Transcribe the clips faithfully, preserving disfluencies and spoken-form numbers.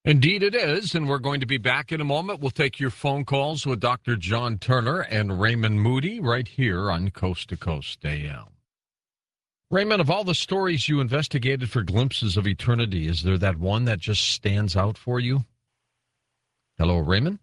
Indeed it is, and we're going to be back in a moment. We'll take your phone calls with Doctor John Turner and Raymond Moody right here on Coast to Coast A M. Raymond, of all the stories you investigated for glimpses of eternity, is there that one that just stands out for you? Hello, Raymond?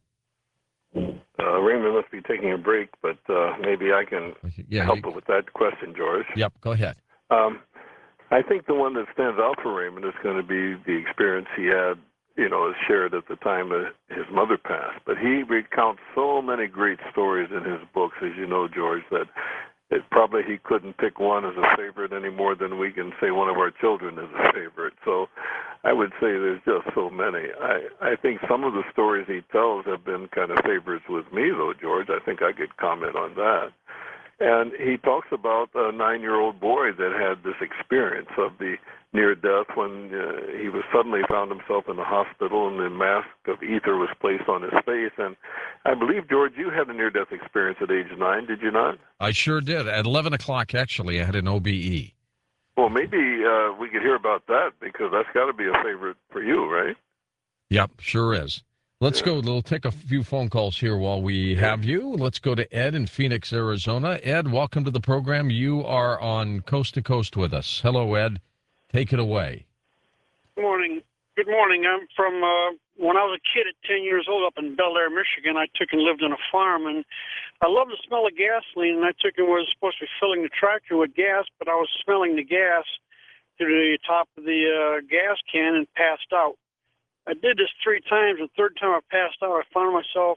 Uh, Raymond must be taking a break, but uh, maybe I can yeah, help you, with that question, George. Yep, go ahead. Um, I think the one that stands out for Raymond is going to be the experience he had, you know, as shared at the time that his mother passed. But he recounts so many great stories in his books, as you know, George, that it probably he couldn't pick one as a favorite any more than we can say one of our children is a favorite. So I would say there's just so many. I, I think some of the stories he tells have been kind of favorites with me, though, George. I think I could comment on that. And he talks about a nine-year-old boy that had this experience of the near death when uh, he was suddenly found himself in the hospital and the mask of ether was placed on his face. And I believe, George, you had a near-death experience at age nine, did you not? I sure did. At eleven o'clock, actually, I had an O B E. Well, maybe uh, we could hear about that because that's got to be a favorite for you, right? Yep, sure is. Let's Yeah. go. We'll take a few phone calls here while we have you. Let's go to Ed in Phoenix, Arizona. Ed, welcome to the program. You are on Coast to Coast with us. Hello, Ed. Take it away. Good morning. Good morning. I'm from, uh, when I was a kid at ten years old up in Bel Air, Michigan, I took and lived on a farm, and I loved the smell of gasoline, and I took and was supposed to be filling the tractor with gas, but I was smelling the gas through the top of the uh, gas can and passed out. I did this three times. The third time I passed out, I found myself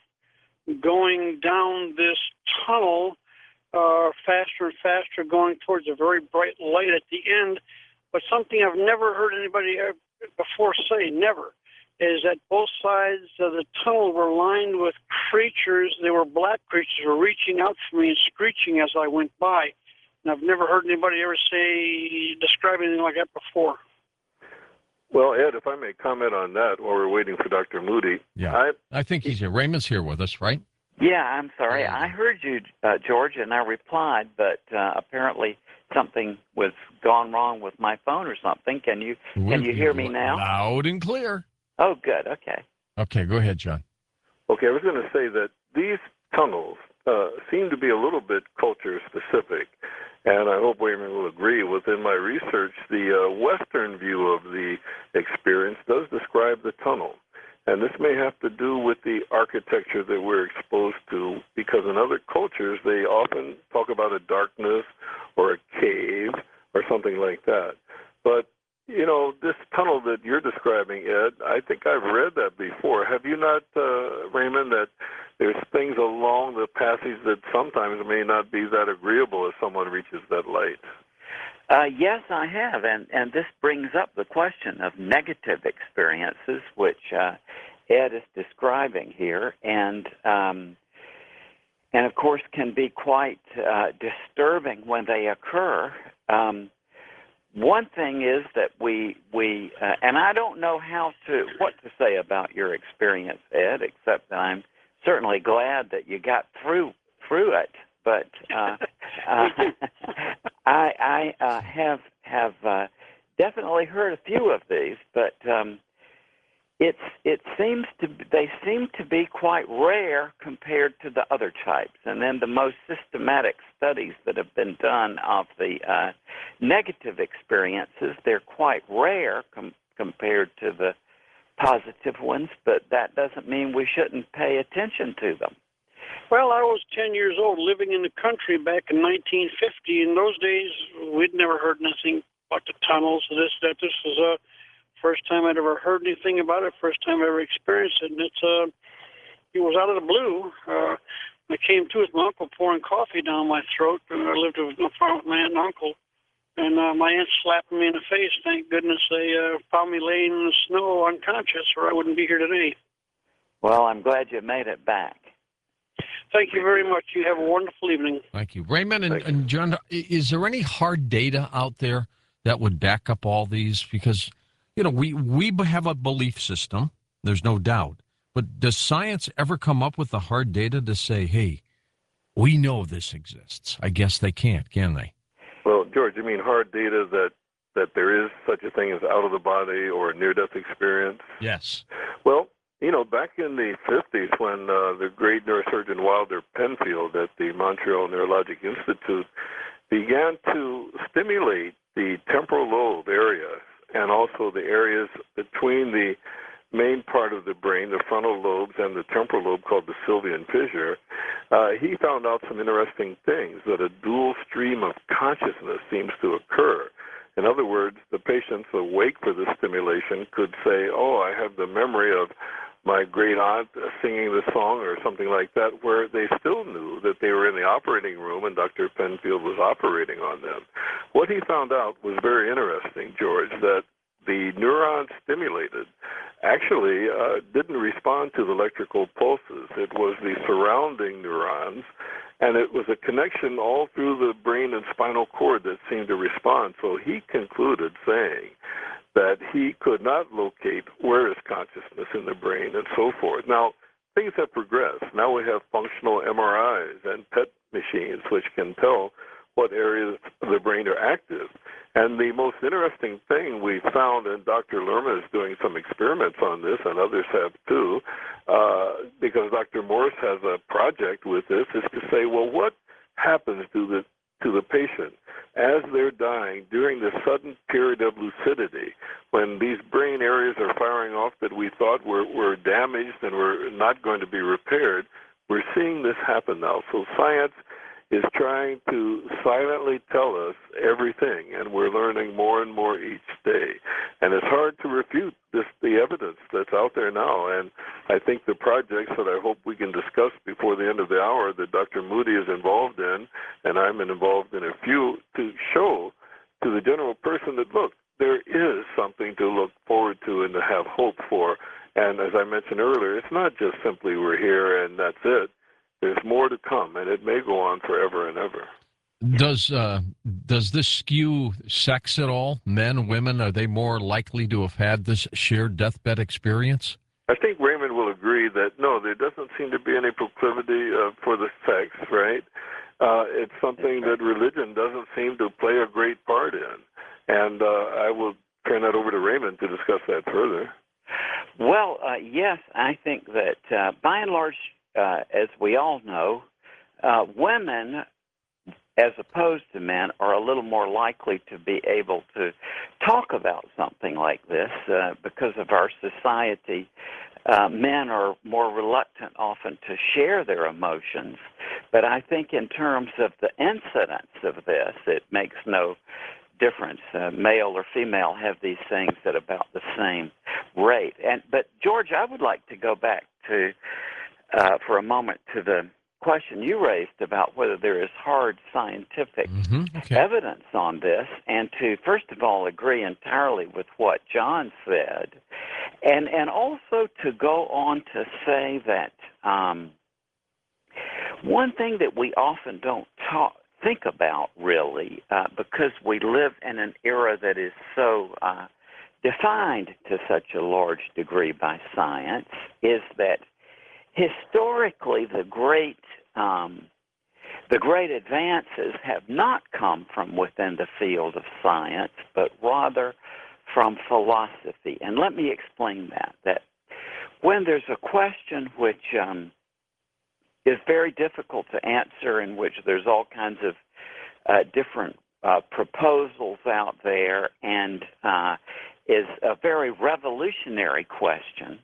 going down this tunnel uh, faster and faster, going towards a very bright light at the end. But something I've never heard anybody before say, never, is that both sides of the tunnel were lined with creatures. They were black creatures who were reaching out for me and screeching as I went by. And I've never heard anybody ever say, describe anything like that before. Well, Ed, if I may comment on that while we're waiting for Doctor Moody. Yeah, I, I think he's here. Raymond's here with us, right? Yeah, I'm sorry. Yeah. I heard you, uh, George, and I replied, but uh, apparently something was gone wrong with my phone or something. Can you can you hear me now? Loud and clear. Oh, good. Okay. Okay, go ahead, John. Okay, I was going to say that these tunnels uh, seem to be a little bit culture specific, and I hope Raymond will agree. Within my research, the uh, Western view of the experience does describe the tunnel. And this may have to do with the architecture that we're exposed to, because in other cultures, they often talk about a darkness or a cave or something like that. But, you know, this tunnel that you're describing, Ed, I think I've read that before. Have you not, uh, Raymond, that there's things along the passage that sometimes may not be that agreeable as someone reaches that light? Uh, yes, I have, and, and this brings up the question of negative experiences, which uh, Ed is describing here, and um, and of course can be quite uh, disturbing when they occur. Um, one thing is that we we uh, and I don't know how to what to say about your experience, Ed, except that I'm certainly glad that you got through through it. But uh, uh, I, I uh, have have uh, definitely heard a few of these, but um, it's it seems to they seem to be quite rare compared to the other types. And then the most systematic studies that have been done of the uh, negative experiences, they're quite rare com- compared to the positive ones. But that doesn't mean we shouldn't pay attention to them. Well, I was ten years old living in the country back in nineteen fifty. In those days, we'd never heard nothing about the tunnels, this, that. This was the uh, first time I'd ever heard anything about it, first time I ever experienced it. And it's, uh, it was out of the blue. Uh, I came to with my uncle pouring coffee down my throat. And I lived with my aunt and uncle. And uh, my aunt slapped me in the face. Thank goodness they uh, found me laying in the snow unconscious, or I wouldn't be here today. Well, I'm glad you made it back. Thank you very much. You have a wonderful evening. Thank you. Raymond and, and John, is there any hard data out there that would back up all these? Because, you know, we, we have a belief system, there's no doubt. But does science ever come up with the hard data to say, hey, we know this exists? I guess they can't, can they? Well, George, you mean hard data that, that there is such a thing as out-of-the-body or a near-death experience? Yes. Well, you know, back in the fifties when uh, the great neurosurgeon Wilder Penfield at the Montreal Neurologic Institute began to stimulate the temporal lobe area and also the areas between the main part of the brain, the frontal lobes, and the temporal lobe called the Sylvian fissure, uh, he found out some interesting things, that a dual stream of consciousness seems to occur. In other words, the patients awake for the stimulation could say, oh, I have the memory of my great aunt singing the song or something like that, where they still knew that they were in the operating room and Doctor Penfield was operating on them. What he found out was very interesting, George, that the neurons stimulated actually uh, didn't respond to the electrical pulses. It was the surrounding neurons, and it was a connection all through the brain and spinal cord that seemed to respond. So he concluded saying that he could not locate where is consciousness in the brain and so forth. Now, things have progressed. Now we have functional M R Is and P E T machines which can tell what areas of the brain are active. And the most interesting thing we found, and Doctor Lerma is doing some experiments on this, and others have too, uh, because Doctor Morse has a project with this, is to say, well, what happens to the to the patient as they're dying during the sudden period of lucidity, when these brain areas are firing off that we thought were, were damaged and were not going to be repaired. We're seeing this happen now. So science is trying to silently tell us everything, and we're learning more and more each day. And it's hard to refute this, the evidence that's out there now. And I think the projects that I hope we can discuss before the end of the hour that Doctor Moody is involved in, and I'm involved in a few, to show to the general person that, look, there is something to look forward to and to have hope for. And as I mentioned earlier, it's not just simply we're here and that's it. There's more to come, and it may go on forever and ever. Does uh, does this skew sex at all? Men, women, are they more likely to have had this shared deathbed experience? I think Raymond will agree that, no, there doesn't seem to be any proclivity uh, for the sex, right? Uh, it's something that religion doesn't seem to play a great part in. And uh, I will turn that over to Raymond to discuss that further. Well, uh, yes, I think that uh, by and large, uh, as we all know, uh, women, as opposed to men, are a little more likely to be able to talk about something like this uh, because of our society. Uh, men are more reluctant often to share their emotions, but I think in terms of the incidence of this, it makes no difference. Uh, male or female have these things at about the same rate. And but George, I would like to go back to uh, for a moment to the question you raised about whether there is hard scientific mm-hmm. okay. evidence on this, and to first of all agree entirely with what John said, and and also to go on to say that um, one thing that we often don't talk think about really, uh, because we live in an era that is so uh, defined to such a large degree by science, is that historically the great um, the great advances have not come from within the field of science, but rather from philosophy. And let me explain that. That when there's a question which um, is very difficult to answer, in which there's all kinds of uh, different uh, proposals out there, and uh, is a very revolutionary question,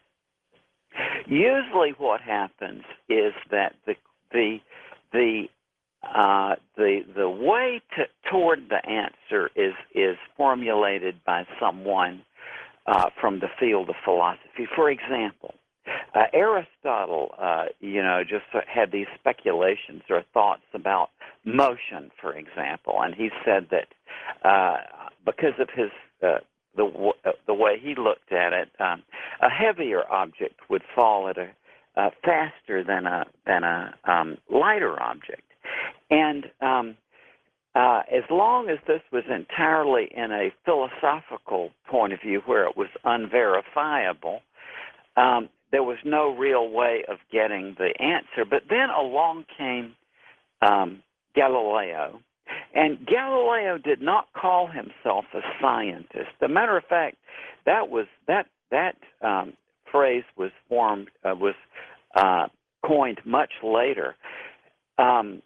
usually what happens is that the the the uh, the the way to, toward the answer is is formulated by someone uh, from the field of philosophy. For example, uh, Aristotle, uh, you know, just had these speculations or thoughts about motion, for example, and he said that uh, because of his uh, the uh, the way he looked at it, um, a heavier object would fall at a uh, faster than a than a um, lighter object, and um, uh, as long as this was entirely in a philosophical point of view, where it was unverifiable, um, there was no real way of getting the answer. But then along came um, Galileo. And Galileo did not call himself a scientist. As a matter of fact, that was that that um, phrase was formed, uh, was uh, coined much later. Um,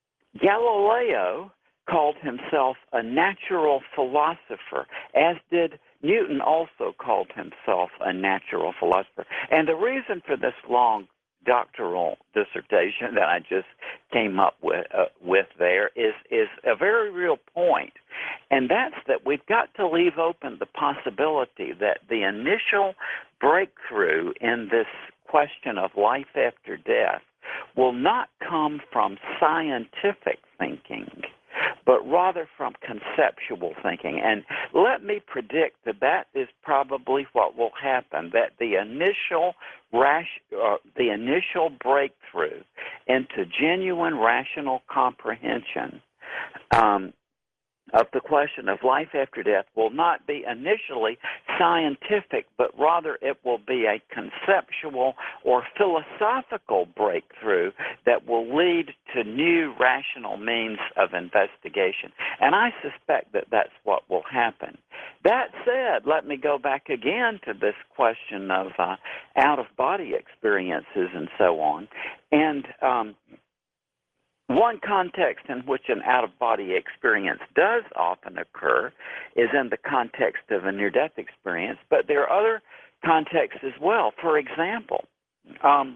Galileo called himself a natural philosopher, as did Newton also called himself a natural philosopher. And the reason for this long doctoral dissertation that I just came up with uh, with there is is a very real point, and that's that we've got to leave open the possibility that the initial breakthrough in this question of life after death will not come from scientific thinking, but rather from conceptual thinking. And let me predict that that is probably what will happen, that the initial rash, uh, the initial breakthrough into genuine rational comprehension um, of the question of life after death will not be initially scientific, but rather it will be a conceptual or philosophical breakthrough that will lead to new rational means of investigation. And I suspect that that's what will happen. That said, let me go back again to this question of uh, out-of-body experiences and so on. And um, one context in which an out-of-body experience does often occur is in the context of a near-death experience, but there are other contexts as well. For example, um,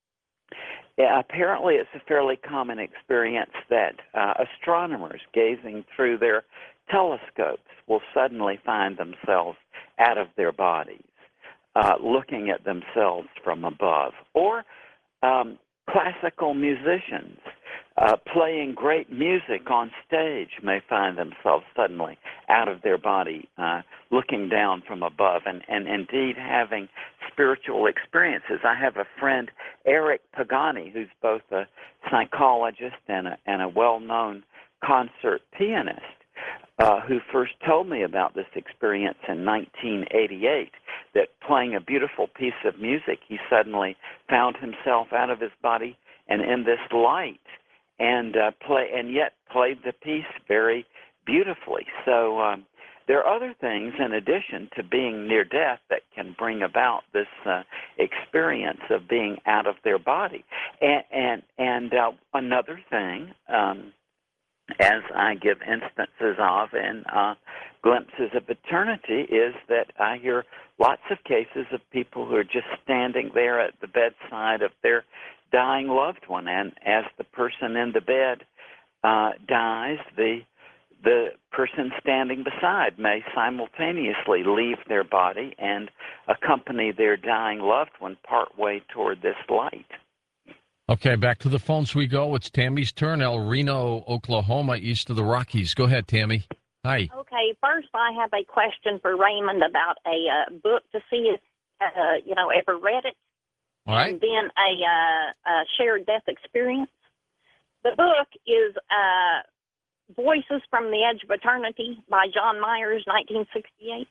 apparently it's a fairly common experience that uh, astronomers gazing through their telescopes will suddenly find themselves out of their bodies, uh, looking at themselves from above. Or um, classical musicians Uh, playing great music on stage may find themselves suddenly out of their body, uh, looking down from above, and, and indeed having spiritual experiences. I have a friend, Eric Pagani, who's both a psychologist and a, and a well-known concert pianist, uh, who first told me about this experience in nineteen eighty-eight, that playing a beautiful piece of music, he suddenly found himself out of his body and in this light, and uh, play, and yet played the piece very beautifully. So um, there are other things in addition to being near death that can bring about this uh, experience of being out of their body. And and, and uh, another thing, um, as I give instances of in uh, Glimpses of Eternity, is that I hear lots of cases of people who are just standing there at the bedside of their dying loved one, and as the person in the bed uh, dies, the the person standing beside may simultaneously leave their body and accompany their dying loved one partway toward this light. Okay, back to the phones we go. It's Tammy's turn, El Reno, Oklahoma, east of the Rockies. Go ahead, Tammy. Hi. Okay, first I have a question for Raymond about a uh, book to see if, uh, you know, ever read it. All right. And then a, uh, a shared death experience. The book is uh, Voices from the Edge of Eternity by John Myers, nineteen sixty-eight.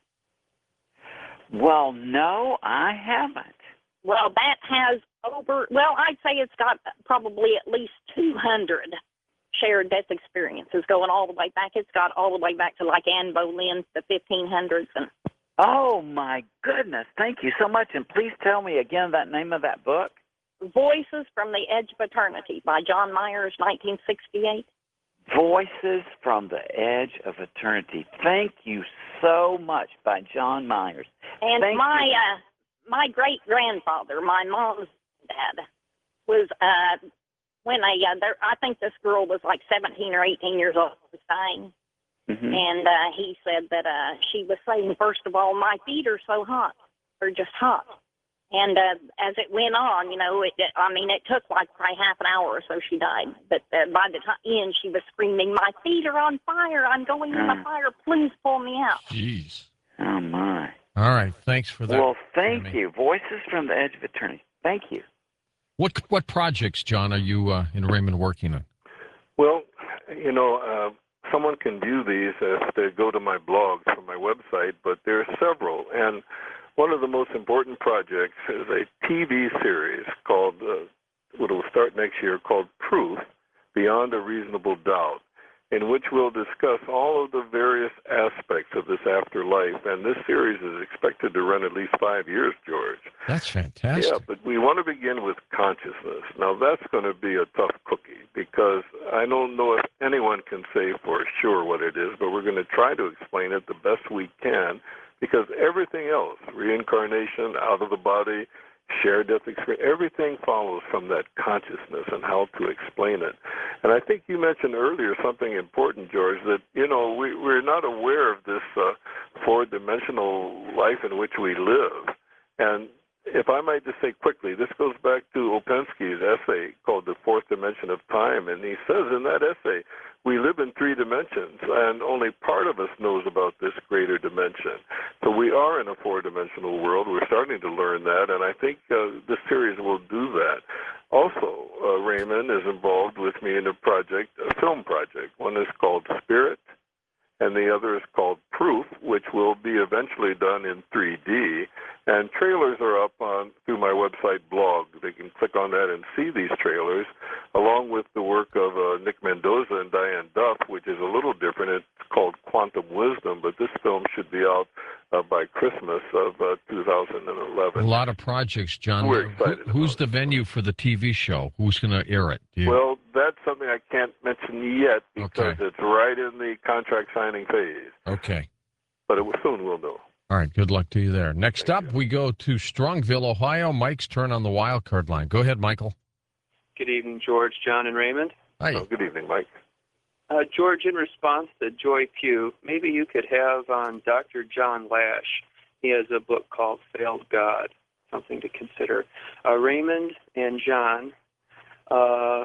Well, no, I haven't. Well, that has over, well, I'd say it's got probably at least two hundred shared death experiences going all the way back. It's got all the way back to like Anne Boleyn, the fifteen hundreds. And oh, my goodness. Thank you so much. And please tell me again that name of that book. Voices from the Edge of Eternity by John Myers, nineteen sixty-eight. Voices from the Edge of Eternity. Thank you so much, by John Myers. And Thank my you. uh, my great-grandfather, my mom's dad, was, uh, when I, uh, there, I think this girl was like seventeen or eighteen years old, was dying. Mm-hmm. And uh, he said that uh, she was saying, first of all, my feet are so hot, they're just hot. And uh, as it went on, you know, it, it, I mean, it took like probably half an hour or so she died. But uh, by the time end, she was screaming, my feet are on fire, I'm going in the Uh. fire, please pull me out. Jeez. Oh, my. All right. Thanks for that. Well, thank Tammy. you. Voices from the Edge of Eternity. Thank you. What what projects, John, are you uh, in Raymond working on? Well, you know, uh, someone can view these if they go to my blog from my website, but there are several. And one of the most important projects is a T V series called, uh, what will start next year, called Proof, Beyond a Reasonable Doubt, in which we'll discuss all of the various aspects of this afterlife. And this series is expected to run at least five years, George. That's fantastic. Yeah, but we want to begin with consciousness. Now, that's going to be a tough cookie because I don't know if anyone can say for sure what it is, but we're going to try to explain it the best we can because everything else, reincarnation, out of the body, shared death experience, everything follows from that consciousness and how to explain it. And I think you mentioned earlier something important, George, that, you know, we, we're not aware of this uh, four-dimensional life in which we live. And if I might just say quickly, this goes back to Opensky's essay called The Fourth Dimension of Time, and he says in that essay, we live in three dimensions, and only part of us knows about this greater dimension. So we are in a four-dimensional world. We're starting to learn that, and I think uh, this series will do that. Also, uh, Raymond is involved with me in a project, a film project. One is called Spirit, and the other is called Proof, which will be eventually done in three D. And trailers are up on through my website blog. They can click on that and see these trailers, along with the work of uh, Nick Mendoza and Diane Duff, which is a little different. It's called Quantum Wisdom, but this film should be out uh, by Christmas of uh, two thousand eleven. A lot of projects, John. We're excited Who, who's about the it. venue for the T V show? Who's going to air it? Do you- Well, that's something I can't mention yet because Okay. it's right in the contract signing phase. Okay. But it will, soon we'll know. All right. Good luck to you there. Next Thank up, you. we go to Strongville, Ohio. Mike's turn on the wild card line. Go ahead, Michael. Good evening, George, John, and Raymond. Hi. Oh, good evening, Mike. Uh, George, in response to Joy Pugh, maybe you could have on Doctor John Lash. He has a book called Failed God, something to consider. Uh, Raymond and John, uh,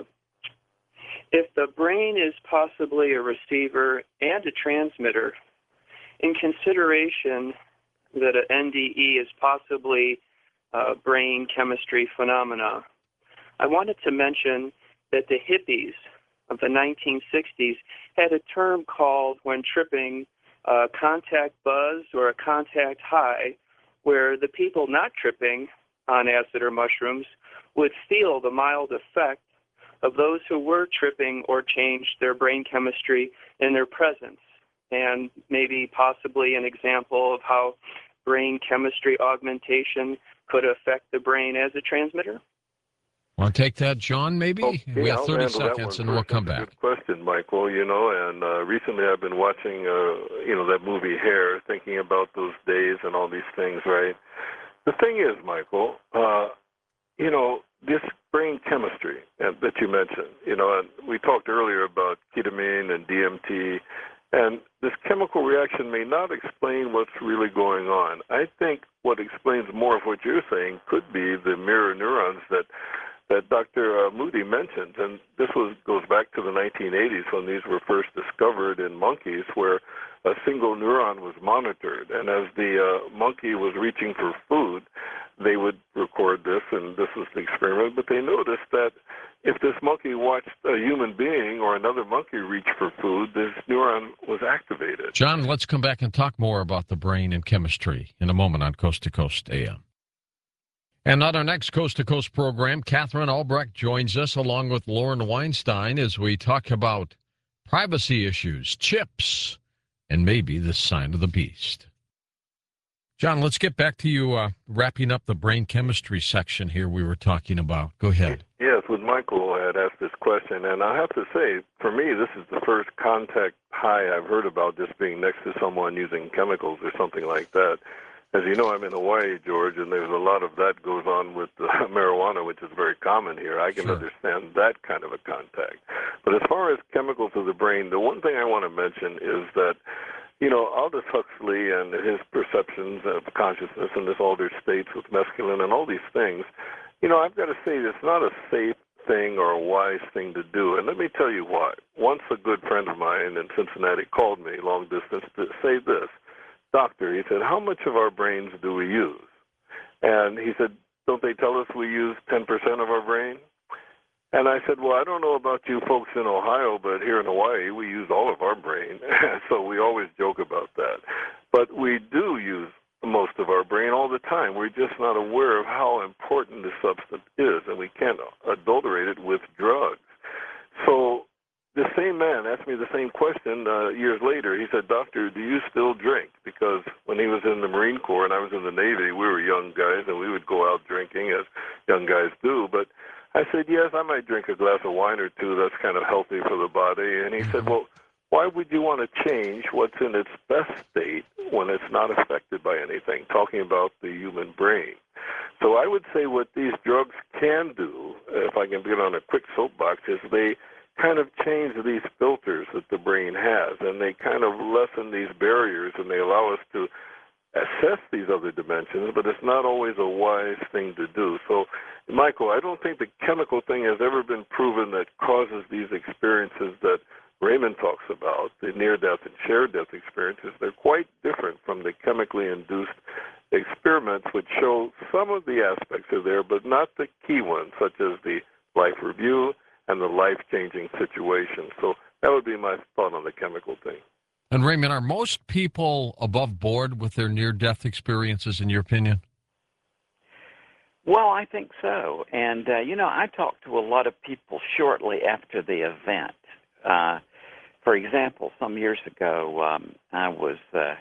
if the brain is possibly a receiver and a transmitter, in consideration that an N D E is possibly a brain chemistry phenomena, I wanted to mention that the hippies of the nineteen sixties had a term called, when tripping, a contact buzz or a contact high, where the people not tripping on acid or mushrooms would feel the mild effect of those who were tripping or changed their brain chemistry in their presence, and maybe possibly an example of how brain chemistry augmentation could affect the brain as a transmitter. Want to take that, John, maybe? Okay, we have I'll thirty handle that seconds, one and we'll first. come That's a back. Good question, Michael. You know, and uh, recently I've been watching, uh, you know, that movie Hair, thinking about those days and all these things, right? The thing is, Michael, uh, you know, this brain chemistry uh, that you mentioned, you know, and we talked earlier about ketamine and D M T, and this chemical reaction may not explain what's really going on. I think what explains more of what you're saying could be the mirror neurons that that Doctor Uh, Moody mentioned, and this was goes back to the nineteen eighties when these were first discovered in monkeys, where a single neuron was monitored, and as the uh, monkey was reaching for food, they would record this, and this was the experiment, but they noticed that if this monkey watched a human being or another monkey reach for food, this neuron was activated. John, let's come back and talk more about the brain and chemistry in a moment on Coast to Coast A M. And on our next Coast to Coast program, Catherine Albrecht joins us along with Lauren Weinstein as we talk about privacy issues, chips, and maybe the sign of the beast. John, let's get back to you uh, wrapping up the brain chemistry section here we were talking about. Go ahead. Yes, with Michael, I had asked this question, and I have to say, for me, this is the first contact high I've heard about, just being next to someone using chemicals or something like that. As you know, I'm in Hawaii, George, and there's a lot of that goes on with uh, marijuana, which is very common here. I can Sure. understand that kind of a contact. But as far as chemicals of the brain, the one thing I want to mention is that, you know, Aldous Huxley and his perceptions of consciousness and this altered states with mescaline and all these things, you know, I've got to say it's not a safe thing or a wise thing to do. And let me tell you why. Once a good friend of mine in Cincinnati called me long distance to say this. Doctor, he said, how much of our brains do we use? And he said, don't they tell us we use ten percent of our brain? And I said, well, I don't know about you folks in Ohio, but here in Hawaii, we use all of our brain. So we always joke about that. But we do use most of our brain all the time. We're just not aware of how important this substance is, and we can't adulterate it with drugs. So the same man asked me the same question uh, years later. He said, "Doctor, do you still drink?" Because when he was in the Marine Corps and I was in the Navy, we were young guys and we would go out drinking as young guys do. But I said, "Yes, I might drink a glass of wine or two. That's kind of healthy for the body." And he said, "Well, why would you want to change what's in its best state when it's not affected by anything?" Talking about the human brain. So I would say what these drugs can do, if I can get on a quick soapbox, is they kind of change these filters that the brain has, and they kind of lessen these barriers, and they allow us to assess these other dimensions, but it's not always a wise thing to do. So, Michael, I don't think the chemical thing has ever been proven that causes these experiences that Raymond talks about, the near-death and shared-death experiences. They're quite different from the chemically induced experiments, which show some of the aspects are there, but not the key ones, such as the life review and the life-changing situation. So that would be my thought on the chemical thing. And Raymond, are most people above board with their near-death experiences, in your opinion? Well, I think so. And, uh, you know, I talked to a lot of people shortly after the event. Uh, for example, some years ago, um, I was uh,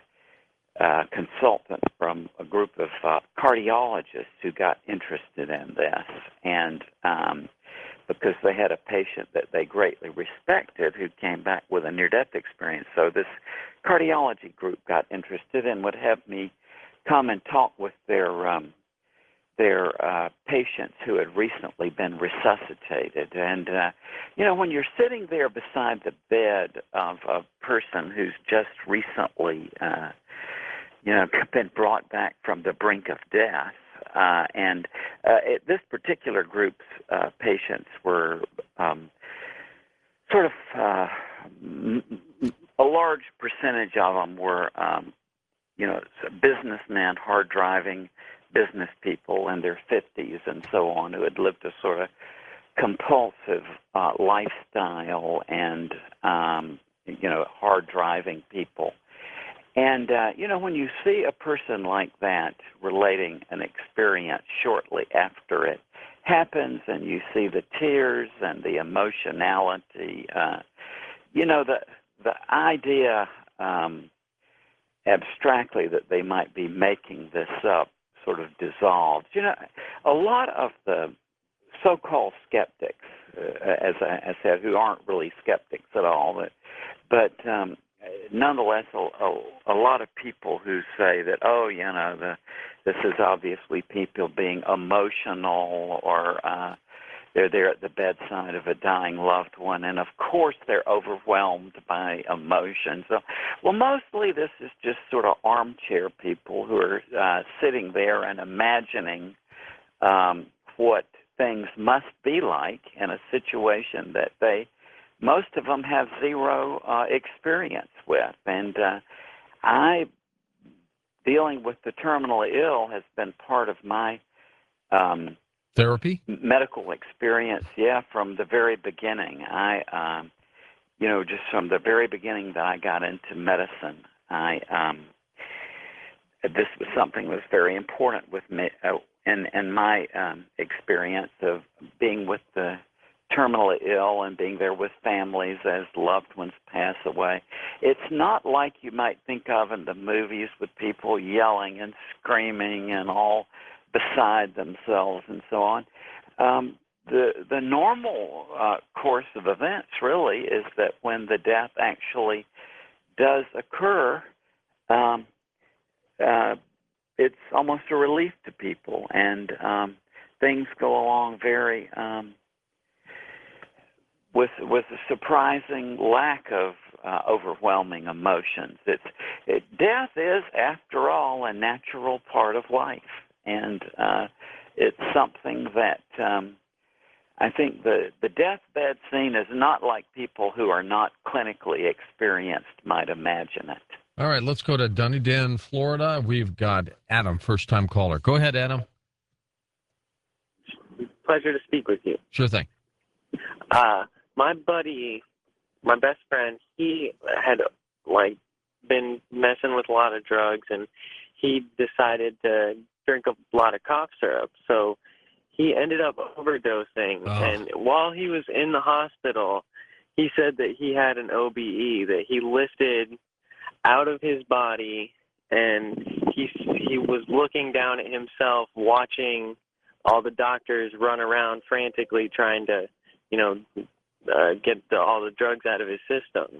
a consultant from a group of uh, cardiologists who got interested in this. And um, because they had a patient that they greatly respected who came back with a near-death experience. So this cardiology group got interested and would have me come and talk with their um, their uh, patients who had recently been resuscitated. And, uh, you know, when you're sitting there beside the bed of a person who's just recently, uh, you know, been brought back from the brink of death, Uh, and uh, it, this particular group's uh, patients were um, sort of uh, m- a large percentage of them were, um, you know, businessmen, hard driving business people in their fifties and so on, who had lived a sort of compulsive uh, lifestyle and, um, you know, hard driving people. And, uh, you know, when you see a person like that relating an experience shortly after it happens and you see the tears and the emotionality, uh, you know, the the idea um, abstractly that they might be making this up sort of dissolves. You know, a lot of the so-called skeptics, uh, as I, I said, who aren't really skeptics at all, but, but um, nonetheless, a, a, a lot of people who say that, oh, you know, the, this is obviously people being emotional, or uh, they're there at the bedside of a dying loved one, and of course they're overwhelmed by emotion. So, well, mostly this is just sort of armchair people who are uh, sitting there and imagining um, what things must be like in a situation that they most of them have zero uh, experience with. And uh, I, dealing with the terminally ill has been part of my um, therapy medical experience, yeah, from the very beginning. I, um, you know, just from the very beginning that I got into medicine, I um, this was something that was very important with me uh, in, in my um, experience of being with the terminally ill and being there with families as loved ones pass away. It's not like you might think of in the movies with people yelling and screaming and all beside themselves and so on. Um, the the normal uh, course of events really is that when the death actually does occur, um, uh, it's almost a relief to people, and um, things go along very um, with with a surprising lack of uh, overwhelming emotions. It's it, death is, after all, a natural part of life, and uh, it's something that um, I think the the deathbed scene is not like people who are not clinically experienced might imagine it. All right, let's go to Dunedin, Florida. We've got Adam, first-time caller. Go ahead, Adam. Pleasure to speak with you. Sure thing. Uh, my buddy, my best friend, he had like been messing with a lot of drugs, and he decided to drink a lot of cough syrup. So he ended up overdosing, oh. and while he was in the hospital, he said that he had an O B E, that he lifted out of his body, and he he was looking down at himself, watching all the doctors run around frantically trying to, you know, uh, get the, all the drugs out of his system.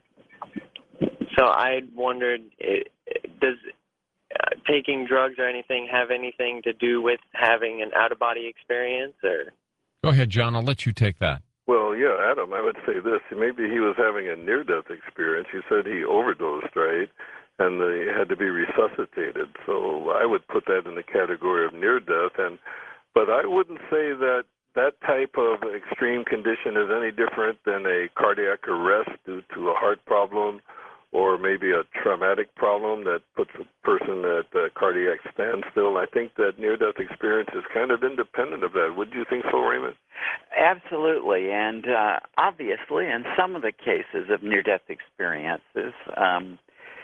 So I wondered, it, does uh, taking drugs or anything have anything to do with having an out-of-body experience? Or Go ahead, John. I'll let you take that. Well, yeah, Adam, I would say this. Maybe he was having a near-death experience. He said he overdosed, right? And they had to be resuscitated. So I would put that in the category of near-death. And but I wouldn't say that that type of extreme condition is any different than a cardiac arrest due to a heart problem or maybe a traumatic problem that puts a person at a cardiac standstill. I think that near-death experience is kind of independent of that. Would you think so, Raymond? Absolutely, and uh, obviously in some of the cases of near-death experiences, um,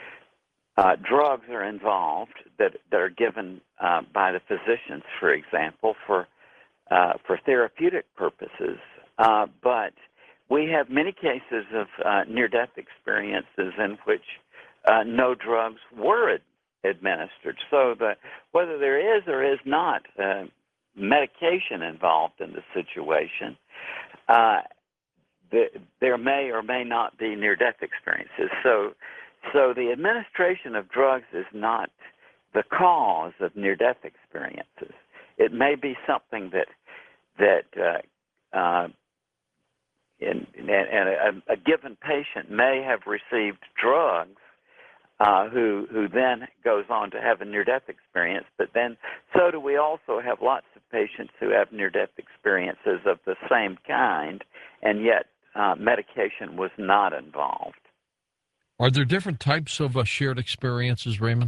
uh, drugs are involved that, that are given uh, by the physicians, for example, for, uh, for therapeutic purposes, uh, but we have many cases of uh, near-death experiences in which uh, no drugs were ad- administered. So the, whether there is or is not uh, medication involved in the situation, uh, the, there may or may not be near-death experiences. So, so the administration of drugs is not the cause of near-death experiences. It may be something that that uh, uh, And, and a, a given patient may have received drugs uh, who who then goes on to have a near-death experience, but then so do we also have lots of patients who have near-death experiences of the same kind, and yet uh, medication was not involved. Are there different types of uh, shared experiences, Raymond?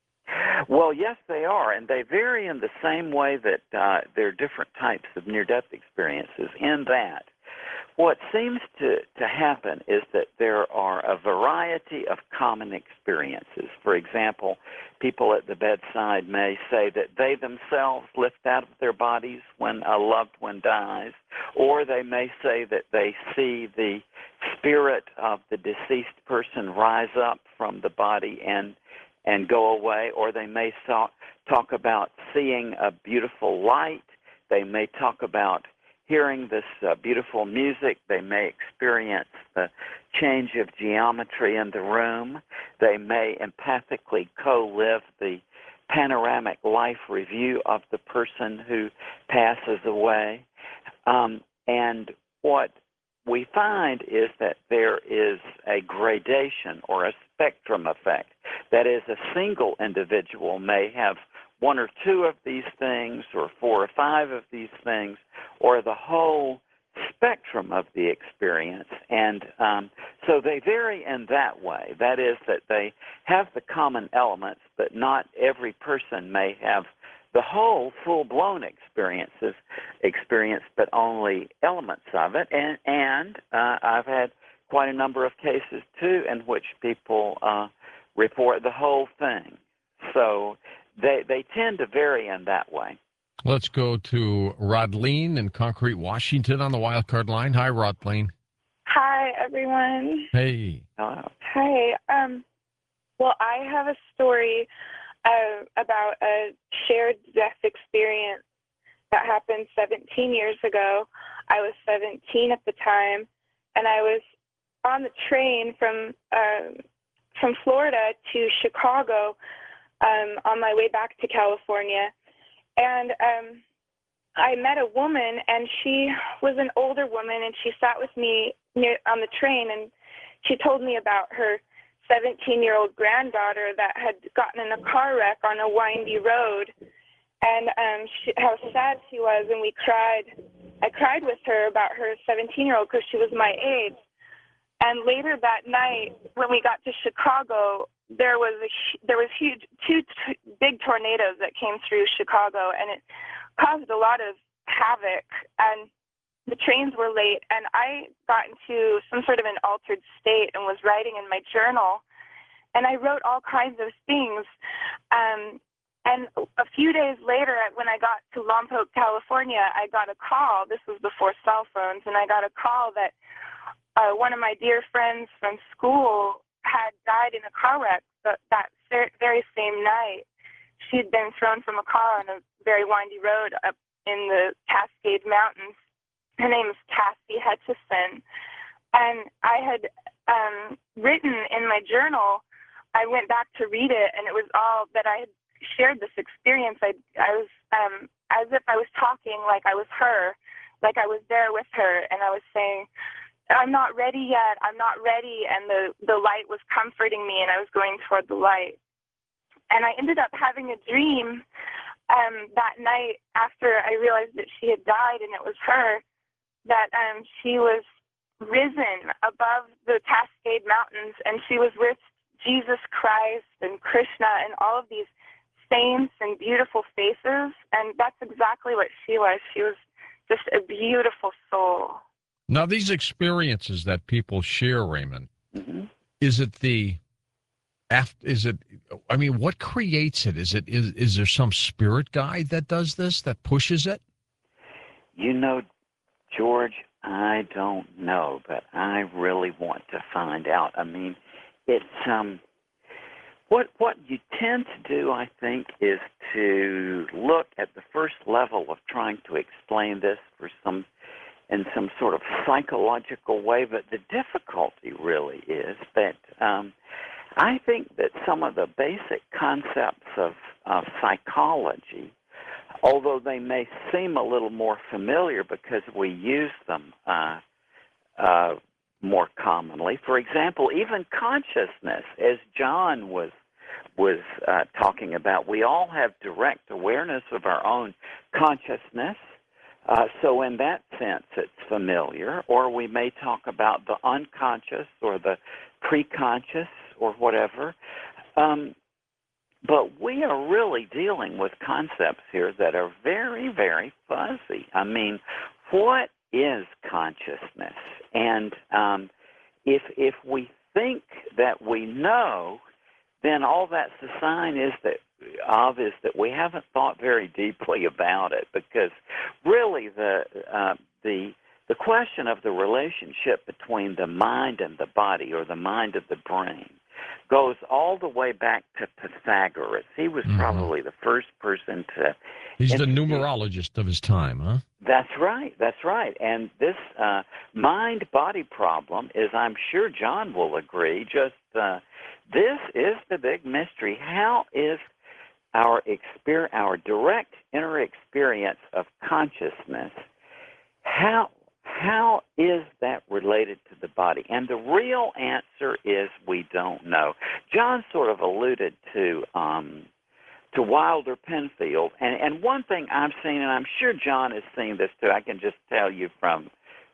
Well, yes, they are, and they vary in the same way that uh, there are different types of near-death experiences in that what seems to, to happen is that there are a variety of common experiences. For example, people at the bedside may say that they themselves lift out of their bodies when a loved one dies, or they may say that they see the spirit of the deceased person rise up from the body and and go away, or they may talk, talk about seeing a beautiful light. They may talk about hearing this uh, beautiful music. They may experience the change of geometry in the room. They may empathically co-live the panoramic life review of the person who passes away. Um, and what we find is that there is a gradation or a spectrum effect. That is, a single individual may have one or two of these things, or four or five of these things, or the whole spectrum of the experience. And um, so they vary in that way. That is, that they have the common elements, but not every person may have the whole full-blown experiences, experience, but only elements of it. And, and uh, I've had quite a number of cases, too, in which people uh, report the whole thing. So they they tend to vary in that way. Let's go to Rodleen in Concrete, Washington on the wildcard line. Hi, Rodleen. Hi, everyone. Hey. Hello. Hi. Um, well, I have a story uh, about a shared death experience that happened seventeen years ago. I was seventeen at the time, and I was on the train from uh, from Florida to Chicago um, on my way back to California. And um, I met a woman, and she was an older woman, and she sat with me near, on the train, and she told me about her seventeen-year-old granddaughter that had gotten in a car wreck on a windy road, and um, she, how sad she was, and we cried. I cried with her about her seventeen-year-old because she was my age. And later that night, when we got to Chicago, there was a, there was huge two t- big tornadoes that came through Chicago, and it caused a lot of havoc. And the trains were late, and I got into some sort of an altered state and was writing in my journal. And I wrote all kinds of things. Um, and a few days later, when I got to Lompoc, California, I got a call. This was before cell phones, and I got a call that uh, one of my dear friends from school had died in a car wreck that, that very same night. She had been thrown from a car on a very windy road up in the Cascade Mountains. Her name is Cassie Hutchison. And I had um, written in my journal, I went back to read it, and it was all that I had shared this experience. I, I was um, as if I was talking like I was her, like I was there with her, and I was saying, I'm not ready yet, I'm not ready, and the, the light was comforting me, and I was going toward the light. And I ended up having a dream um, that night after I realized that she had died and it was her, that um, she was risen above the Cascade Mountains, and she was with Jesus Christ and Krishna and all of these saints and beautiful faces, and that's exactly what she was. She was just a beautiful soul. Now, these experiences that people share, Raymond, mm-hmm. is it the, is it, I mean, what creates it? Is it, is, is there some spirit guide that does this, that pushes it? You know, George, I don't know, but I really want to find out. I mean, it's, um, what, what you tend to do, I think, is to look at the first level of trying to explain this for some in some sort of psychological way, but the difficulty really is that um, I think that some of the basic concepts of, of psychology, although they may seem a little more familiar because we use them uh, uh, more commonly. For example, even consciousness, as John was was uh, talking about, we all have direct awareness of our own consciousness. Uh, so in that sense, it's familiar. Or we may talk about the unconscious or the preconscious or whatever. Um, but we are really dealing with concepts here that are very, very fuzzy. I mean, what is consciousness? And um, if if we think that we know, then all that's a sign is that of is that we haven't thought very deeply about it, because really the uh, the the question of the relationship between the mind and the body, or the mind of the brain, goes all the way back to Pythagoras. He was mm-hmm. probably the first person to. He's the numerologist of his time, huh? That's right. That's right. And this uh, mind-body problem is, I'm sure John will agree, just uh, this is the big mystery. How is our exper- our direct inner experience of consciousness, how how is that related to the body? And the real answer is we don't know. John sort of alluded to um, to Wilder Penfield, and and one thing I've seen, and I'm sure John has seen this too. I can just tell you from.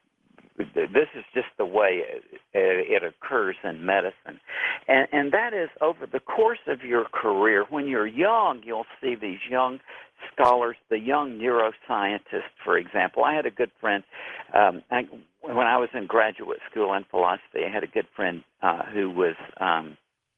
This is just the way it, it occurs in medicine. And, and that is, over the course of your career, when you're young, you'll see these young scholars, the young neuroscientists, for example. I had a good friend, um, I, when I was in graduate school in philosophy, I had a good friend uh, who was um,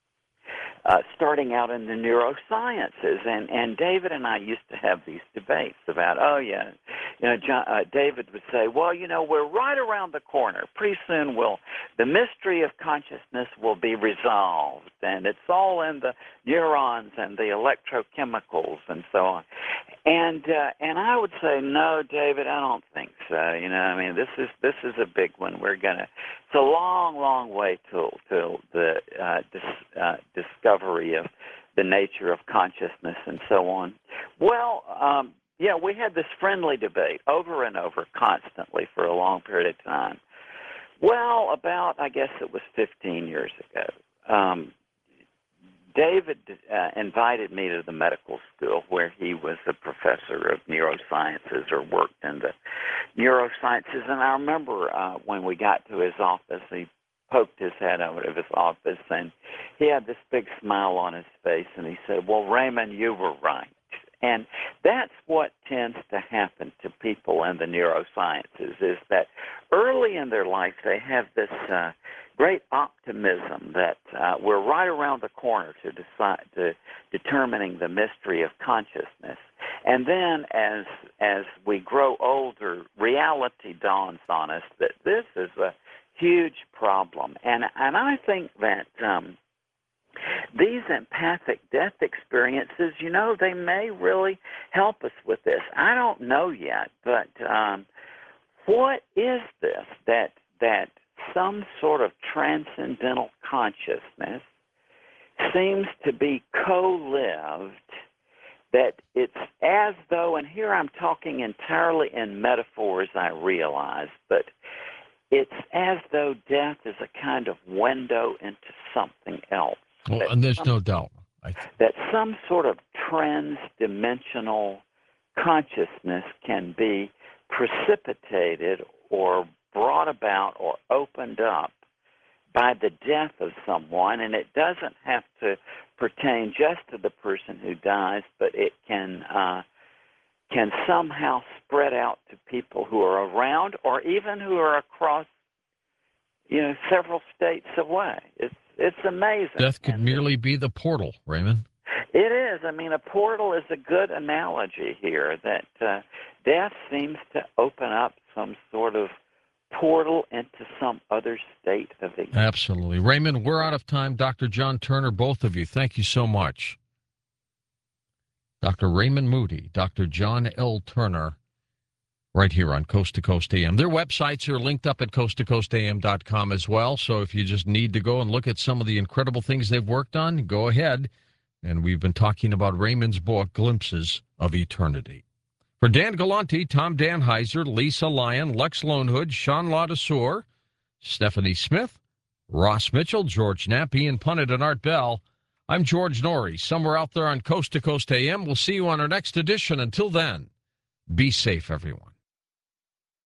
uh, starting out in the neurosciences. And, and David and I used to have these debates about, oh, yeah, you know, John, uh, David would say, well, you know, we're right around the corner. Pretty soon will the mystery of consciousness will be resolved, and it's all in the neurons and the electrochemicals and so on. And uh, and I would say, no, David, I don't think so. You know, I mean, this is this is a big one. We're gonna. It's a long, long way till till the uh, dis, uh, discovery of the nature of consciousness and so on. Well. Um, Yeah, we had this friendly debate over and over constantly for a long period of time. Well, about, I guess it was fifteen years ago, um, David uh, invited me to the medical school where he was a professor of neurosciences, or worked in the neurosciences. And I remember uh, when we got to his office, he poked his head out of his office, and he had this big smile on his face, and he said, well, Raymond, you were right. And that's what tends to happen to people in the neurosciences, is that early in their life they have this uh, great optimism that uh, we're right around the corner to decide to determining the mystery of consciousness. And then as as we grow older, reality dawns on us that this is a huge problem. And, and I think that um, these empathic death experiences, you know, they may really help us with this. I don't know yet, but um, what is this that that some sort of transcendental consciousness seems to be co-lived, that it's as though, and here I'm talking entirely in metaphors, I realize, but it's as though death is a kind of window into something else. Well, and there's some, no doubt. I... That some sort of transdimensional consciousness can be precipitated or brought about or opened up by the death of someone, and it doesn't have to pertain just to the person who dies, but it can uh, can somehow spread out to people who are around or even who are across, you know, several states away. It's it's amazing. Death could and merely be the portal, Raymond. It is. I mean, a portal is a good analogy here, that uh, death seems to open up some sort of portal into some other state of existence. Absolutely. Raymond, we're out of time. Doctor John Turner, both of you, thank you so much. Doctor Raymond Moody, Doctor John L. Turner, right here on Coast to Coast A M. Their websites are linked up at coast to coast a m dot com as well, so if you just need to go and look at some of the incredible things they've worked on, go ahead. And we've been talking about Raymond's book, Glimpses of Eternity. For Dan Galante, Tom Danheiser, Lisa Lyon, Lex Lonehood, Sean Ladesseur, Stephanie Smith, Ross Mitchell, George Knapp, Ian Punnett, and Art Bell, I'm George Norrie. Somewhere out there on Coast to Coast A M. We'll see you on our next edition. Until then, be safe, everyone.